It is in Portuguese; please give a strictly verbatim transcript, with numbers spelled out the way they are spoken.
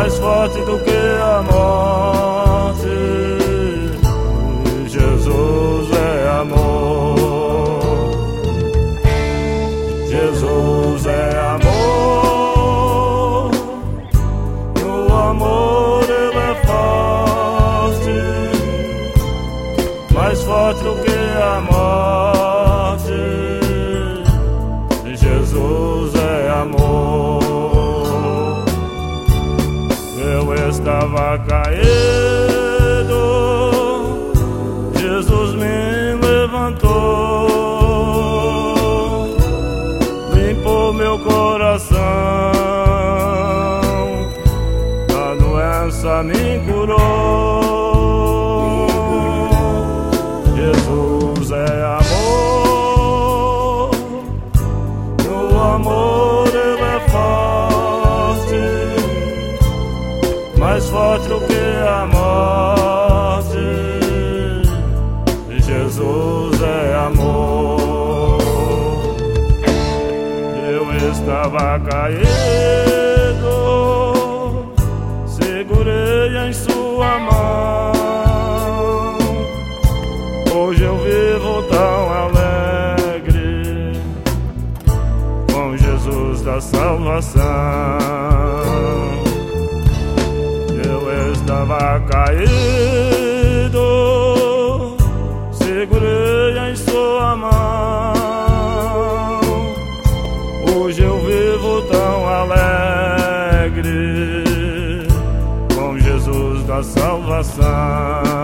mais forte do que a morte. Jesus é amor, Jesus é amor, e o amor ele é forte, mais forte do que a morte. Jesus é amor. Eu estava caído, Jesus me levantou, limpou meu coração, a doença me curou. Jesus é amor, o amor ele é forte, mais forte do que a morte. Jesus é amor. Eu estava caído, segurei em sua mão. Hoje eu vivo tão alegre com Jesus da salvação. Eu estava caído, segurei em sua mão. Hoje eu vivo tão alegre com Jesus da salvação.